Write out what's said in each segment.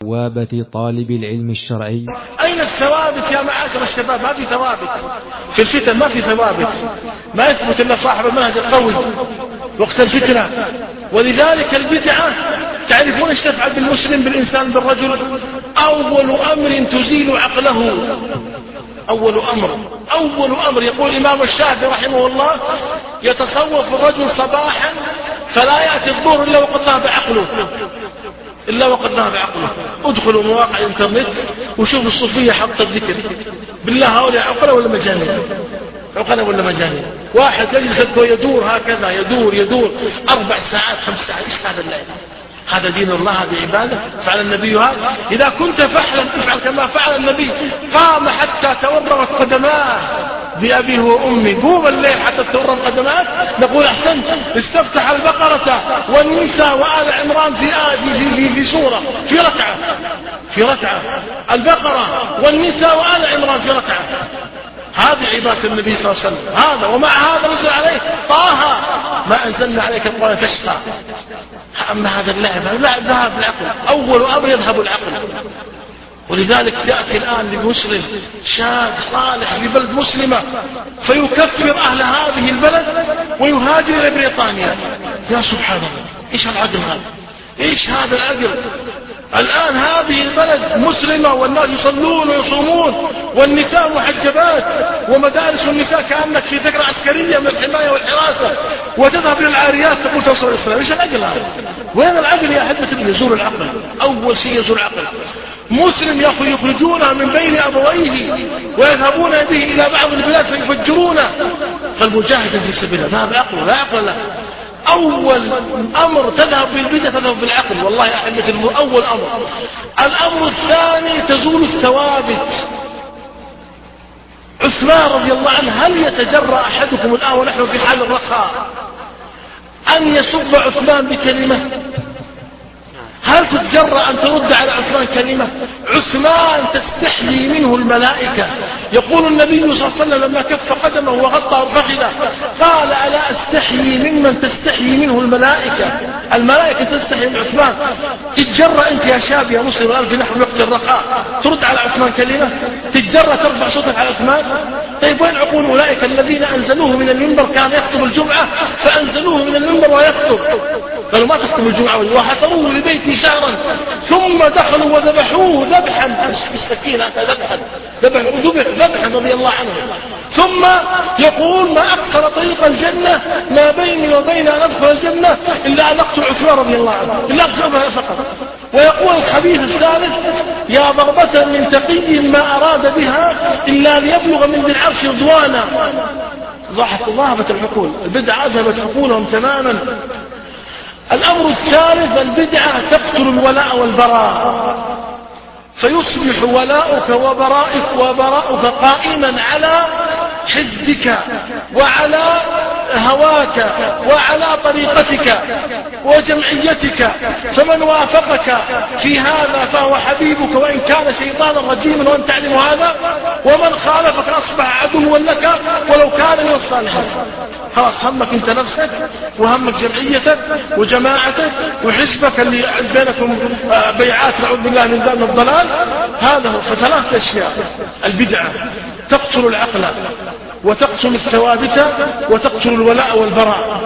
بوابة طالب العلم الشرعي. أين الثوابت يا معاشر الشباب؟ ما في ثوابت في الفتن، ما في ثوابت، ما يثبت إلا صاحب المنهج القوي وقت الفتنة. ولذلك البدعة تعرفون ايش تفعل بالمسلم، بالإنسان، بالرجل؟ أول أمر تزيل عقله. أول أمر يقول الإمام الشافعي رحمه الله: يتصوف الرجل صباحا فلا يأتي الظهر إلا وقد ذهب عقله. ادخلوا مواقع الانترنت وشوفوا الصوفية حق الذكر. بالله هؤلاء عقلة ولا مجانين؟ واحد يجلس يدور هكذا، يدور 4 ساعات 5 ساعات. ايش هذا اللعب؟ هذا دين الله؟ هذه عبادة؟ فعل النبي هذا؟ إذا كنت فحلا افعل كما فعل النبي. قام حتى تورمت قدماه بأبيه وأمي. قوم الليل حتى تورم قدمات. نقول أحسنت. استفتح البقرة والنساء وآل عمران في سورة، في ركعة. البقرة والنساء وآل عمران في ركعة. هذه عبادة النبي صلى الله عليه وسلم. هذا ومع هذا نزل عليه طه: ما أنزلنا عليك القرآن تشقى. أما هذا اللعب ذهب العقل. أول أمر يذهب العقل. ولذلك يأتي الآن لمسلم شاب صالح لبلد مسلمة فيكفر أهل هذه البلد ويهاجر إلى بريطانيا. يا سبحان الله، إيش العقل هذا؟ إيش هذا العقل؟ الآن هذه البلد مسلمة والناس يصلون ويصومون والنساء محجبات ومدارس النساء كأنك في ذكرى عسكرية من الحماية والحراسة، وتذهب إلى العاريات تقول توصل الإسلام. إيش العقل هذا؟ وين العقل يا أحبة؟ يزول العقل. أول شيء يزول العقل. مسلم يخرجونه من بين أبويه ويذهبون به إلى بعض البلاد فيفجرونه. فالمجاهد في سبيل الله ذهب عقله، لا عقل له. أول أمر تذهب بالبدع تذهب بالعقل. والله يا أحبتي أول أمر. الأمر الثاني تزول الثوابت. عثمان رضي الله عنه: هل يتجرأ أحدكم الآن ونحن في حال الرخاء أن يسب عثمان بكلمة؟ هل تتجرأ أن ترد على عثمان كلمة؟ عثمان تستحيي منه الملائكة. يقول النبي صلى الله عليه وسلم لما كف قدمه وغطى فخذه قال: ألا أستحيي ممن تستحيي منه الملائكة تستحيي من عثمان. تتجرأ أنت يا شاب يا مسلم الآن في نحو وقت الرخاء ترد على عثمان كلمة؟ تتجرأ ترفع صوتك على عثمان؟ طيب وين عقول أولئك الذين أنزلوه من المنبر؟ كان يخطب الجمعة فأنزلوه من المنبر ويخطب. قالوا ما تخطب الجمعة، وحصروه لبيته شهرا ثم دخلوا وذبحوه ذبحا بالسكين. ذبحا رضي الله عنه. ثم يقول: ما أكثر طريق الجنة، ما بيني وبين أن أدخل الجنة إلا أن أقتل عثمان رضي الله عنه، إلا أقتلها فقط. ويقول الحديث الثالث: يا ضربة من تقي ما أراد بها إلا ليبلغ من ذي العرش رضوانا. ذهبت العقول. البدعة أذهبت عقولهم تماما. الأمر الثالث: البدعة تقتل الولاء والبراء، فيصبح ولاؤك وبراؤك قائما على حزبك وعلى هواك وعلى طريقتك وجمعيتك. فمن وافقك في هذا فهو حبيبك وإن كان شيطانا رجيما وأن تعلم هذا، ومن خالفك أصبح عدوا لك ولو كان من الصالحين. خلاص همك انت نفسك وهمك جمعيتك وجماعتك وحزبك اللي بينكم بيعات نعوذ بالله من ذنب الضلال. هذا هو. فثلاث أشياء: البدعة تقتل العقل وتقتل الثوابت وتقتل الولاء والبراء.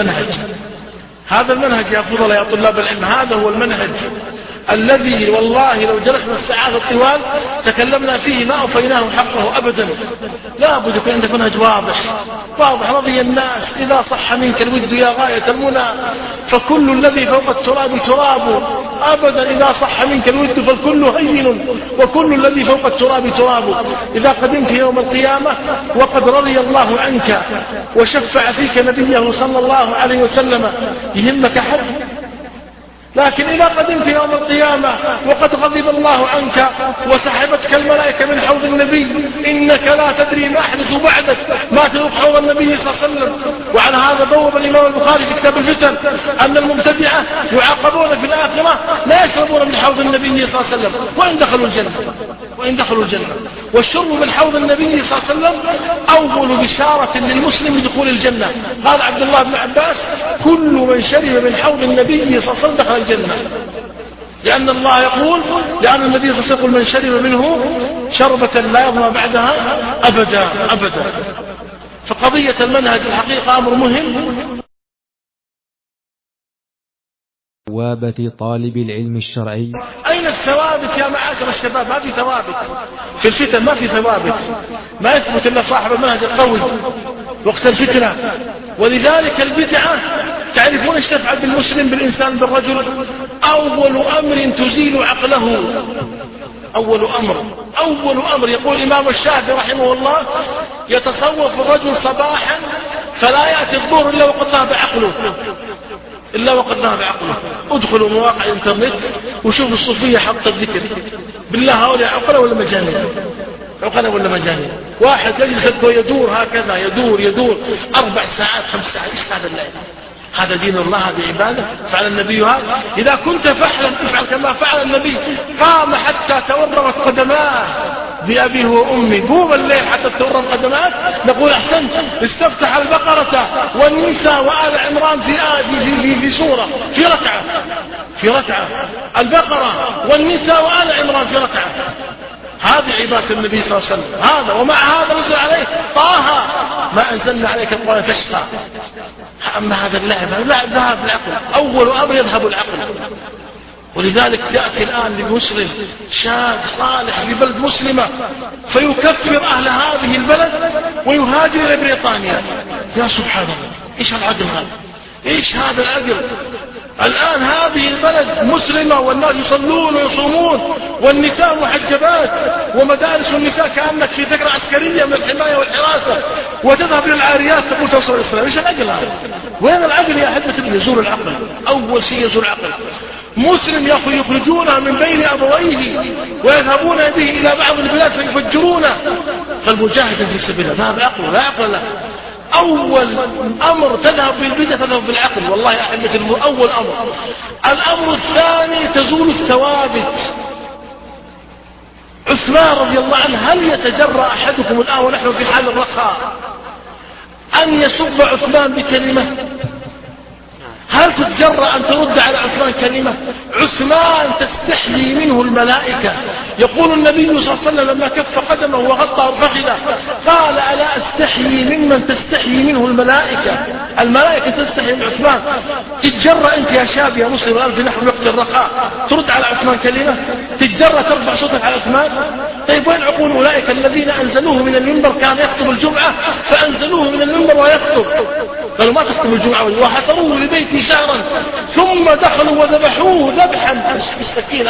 هذا المنهج يا فضل يا طلاب العلم. هذا هو المنهج الذي والله لو جلسنا الساعات الطوال تكلمنا فيه ما أوفيناه حقه أبدا. لا بد يكون عندك منهج واضح رضي الناس. إذا صح منك الود يا غاية المنى فكل الذي فوق التراب تراب. أبدا إذا صح منك الود فالكل هين وكل الذي فوق التراب تراب. إذا قدمت يوم القيامة وقد رضي الله عنك وشفع فيك نبيه صلى الله عليه وسلم يهمك حد؟ لكن إذا قدمت يوم القيامة وقد غضب الله عنك وسحبتك الملائكة من حوض النبي إنك لا تدري ما أحدث بعدك، ما تذوق حوض النبي صلى الله عليه وسلم. وعلى هذا بوب الإمام البخاري في كتاب الفتن أن المبتدعة يعاقبون في الآخرة لا يشربون من حوض النبي صلى الله عليه وسلم وإن دخلوا الجنة. والشرب من حوض النبي صلى الله عليه وسلم أول بشارة للمسلم بدخول الجنة. قال عبد الله بن عباس: كل من شرب من حوض النبي صلى الله عليه وسلم دخل الجنة. لأن الله يقول، لأن النبي صلى الله عليه وسلم يقول من شرب منه شربة لا يظمأ بعدها أبدا أبدا. فقضية المنهج الحقيقة أمر مهم. ثوابت طالب العلم الشرعي. أين الثوابت يا معاشر الشباب؟ ما في ثوابت في الفتن، ما في ثوابت، ما يثبت إلا صاحب المنهج القوي وقت الفتنة. ولذلك البدعة تعرفون ايش تفعل بالمسلم بالإنسان بالرجل؟ أول أمر تزيل عقله. أول أمر يقول الإمام الشافعي رحمه الله يتصوف الرجل صباحا فلا يأتي الظهر إلا وقد ذهب عقله. ادخلوا مواقع الانترنت وشوفوا الصوفية حق الذكر. بالله هؤلاء عقله ولا مجانين؟ واحد يجلس يدور هكذا، يدور 4 ساعات 5 ساعات. ايش هذا اللعب؟ هذا دين الله؟ هذه عبادة؟ فعل النبي هذا؟ إذا كنت فحلا افعل كما فعل النبي. قام حتى تورمت قدماه بأبيه وأمي. قوم الليل حتى تورم قدمات. نقول أحسنت. استفتح البقرة والنساء وآل عمران في سورة في ركعة. البقرة والنساء وآل عمران في ركعة. هذه عبادة النبي صلى الله عليه وسلم. هذا ومع هذا نزل عليه طه ما أنزلنا عليك القرآن تشقى. أما هذا اللعب ذهب العقل. أول أمر يذهب العقل. ولذلك يأتي الآن لمسلم شاب صالح في بلد مسلمة فيكفر أهل هذه البلد ويهاجر إلى بريطانيا. يا سبحان الله، إيش العقل هذا؟ إيش هذا العقل؟ الآن هذه البلد مسلمة والناس يصلون ويصومون والنساء محجبات ومدارس النساء كأنك في ذكرى عسكرية من الحماية والحراسة، وتذهب إلى العاريات تقول توصل الإسلام. إيش العقل هذا؟ وين العقل يا أحبة؟ يزور العقل. أول شيء يزور العقل. مسلم يخرجونه من بين أبويه ويذهبون به إلى بعض البلاد فيفجرونه. فالمجاهد في سبيل الله ذهب عقله، لا عقل له. أول أمر تذهب بالبدع تذهب بالعقل. والله يا أحبتي أول أمر. الأمر الثاني تزول الثوابت. عثمان رضي الله عنه، هل يتجرأ أحدكم الآن ونحن في حال الرخاء أن يسب عثمان بكلمة؟ هل تتجرأ أن ترد على عثمان كلمة؟ عثمان تستحيي منه الملائكة. يقول النبي صلى الله عليه وسلم لما كف قدمه وغطى فخذه قال ألا أستحيي ممن تستحيي منه الملائكة تستحيي من عثمان. تتجرأ أنت يا شاب يا مسلم الآن في نحو وقت الرخاء ترد على عثمان كلمة؟ تتجرأ ترفع صوتك على عثمان؟ طيب وين عقول أولئك الذين أنزلوه من المنبر كان يخطب الجمعة فأنزلوه من المنبر ويخطب؟ قالوا ما تخطب الجمعة وحصروه لبيته شهرا ثم دخلوا وذبحوه ذبحا بالسكين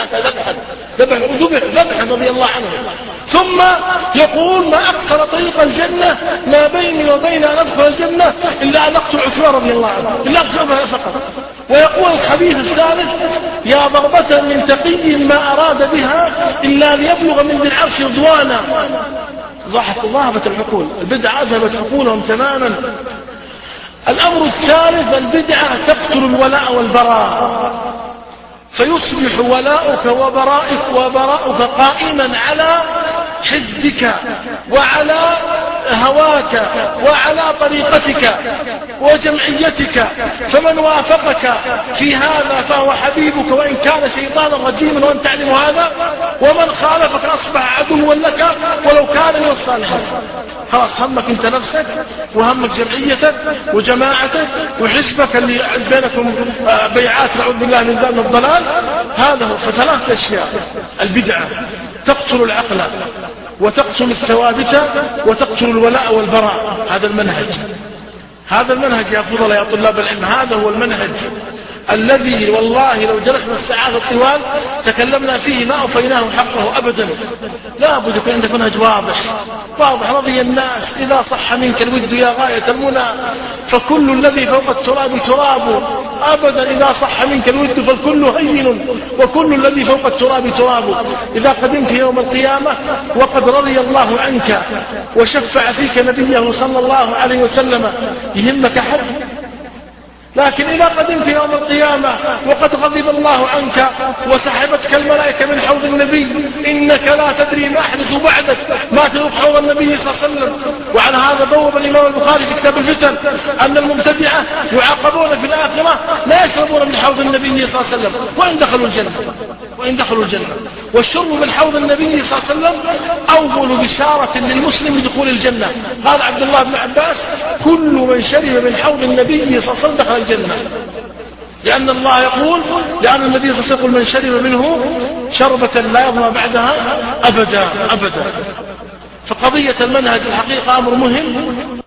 ذبحا رضي الله عنه. ثم يقول ما أكثر طريق الجنة ما بيني وبين أن أدخل الجنة إلا أن أقتل عثمان رضي الله عنه، إلا أقتلها فقط. ويقول الحديث الثالث يا ضربة من تقي ما أراد بها إلا ليبلغ من ذي العرش رضوانا. ذهبت العقول. البدعة أذهبت عقولهم تماما. الأمر الثالث البدعة تقتل الولاء والبراء، فيصبح ولاؤك وبراؤك قائما على حزبك وعلى هواك وعلى طريقتك وجمعيتك. فمن وافقك في هذا فهو حبيبك وإن كان شيطانا رجيما وأن تعلم هذا، ومن خالفك أصبح عدوا لك ولو كان من الصالحين. خلاص همك انت نفسك وهمك جمعيتك وجماعتك وحزبك اللي بينكم بيعات نعوذ بالله من الضلال. هذا هو. فثلاث أشياء: البدعة تقتل العقل وتقتل الثوابت وتقتل الولاء والبراء. هذا المنهج يا فضل يا طلاب العلم. هذا هو المنهج الذي والله لو جلسنا الساعات الطوال تكلمنا فيه ما أوفيناه حقه أبدا. لا بد يكون عندك منهج واضح رضي الناس. إذا صح منك الود يا غاية المنى فكل الذي فوق التراب تراب. أبدا إذا صح منك الود فالكل هين وكل الذي فوق التراب تراب. إذا قدمت يوم القيامة وقد رضي الله عنك وشفع فيك نبيه صلى الله عليه وسلم يهمك حد؟ لكن إذا قدمت يوم القيامة وقد غضب الله عنك وسحبتك الملائكة من حوض النبي إنك لا تدري ما أحدث بعدك، ما تذوق حوض النبي صلى الله عليه وسلم. وعلى هذا بوب الإمام البخاري في كتاب الفتن أن المبتدعة يعاقبون في الآخرة لا يشربون من حوض النبي صلى الله عليه وسلم وإن دخلوا الجنة. وإن دخلوا الجنة. والشرب من حوض النبي صلى الله عليه وسلم أول بشارة للمسلم بدخول الجنة. قال عبد الله بن عباس: كل من شرب من حوض النبي صلى الله عليه وسلم دخل الجنة. لأن الله يقول، لأن النبي صلى الله عليه وسلم يقول: من شرب منه شربة لا يظمأ بعدها أبدا أبدا. فقضية المنهج الحقيقة أمر مهم،